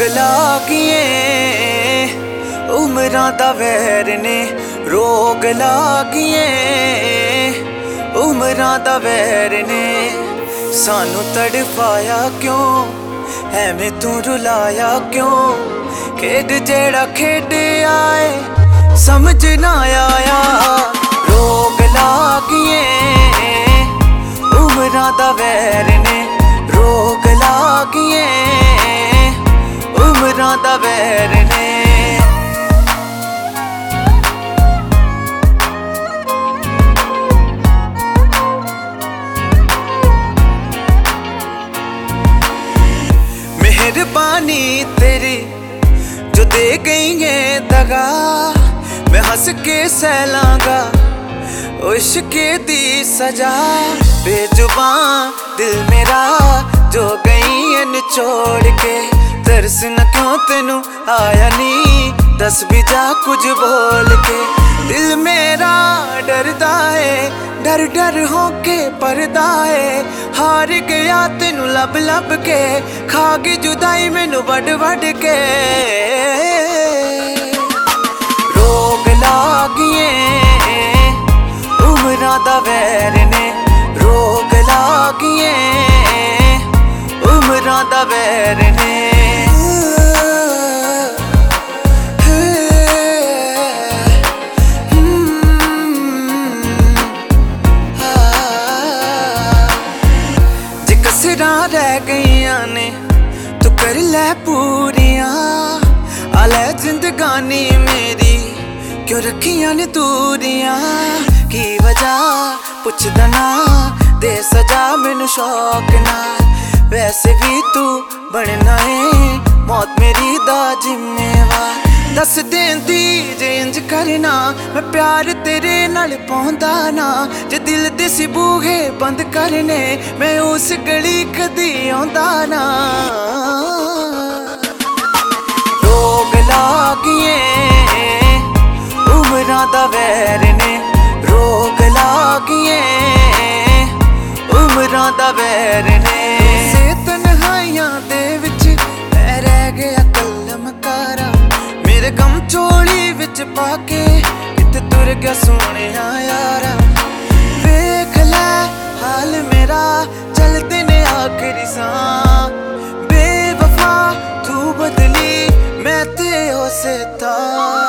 लागिए उमरां दा वैर ने, रोग लागिए उमरां दा वैर ने। सानू तड़पाया क्यों ऐवें तू रुलाया क्यों, खेड जेड़ा खेड आए समझ ना आया। रोग लागिए उमरां दा वैर ने, रोग लागिए उमरां दा वैर ने। मेहरबानी तेरी जो दे गई है दगा, मैं हंस के सहलांगा इश्क दी सजा। बेजुबान दिल मेरा जो गई है निचोड़ के, तरस न क्यों तेनू आया नी दस भी जा कुछ बोल के। दिल मेरा डरदा है डर डर होके परदा है, हार गया तेनू लब लब के, खा गई जुदाई मैनू वड वड के। रोग लागिए उमरां दा वैर ने, रोग लागिए उमरां दा वैर ने। जे कसरां रह गईयां ने तू कर लै पूरियां, आलै जिंदगानी मेरी क्यों रखियां ने दूरियां। की वजह पुछदा ना दे सजा मैनू शौक नाल, वैसे भी तू बनना है मौत मेरी दा जिम्मेवार। दस देंदी जे इंज करना मैं प्यार तेरे नाल पौंदा ना, जे दिल दे सी बूहे बंद करने मैं उस गली कदी आंदा ना। रोग लागिए उमरां दा वैर ने, रोग लागिए उमरां दा वैर ने। से तन्हाइयां दे विच मैं रह गया कलमकारा, मेरे गम झोली विच पाके किते तुर गया सोहणिया यारा। वेख लै हाल मेरा चलदे ने आखिरी सांस, बेवफा तू बदली मैं ते उसे था।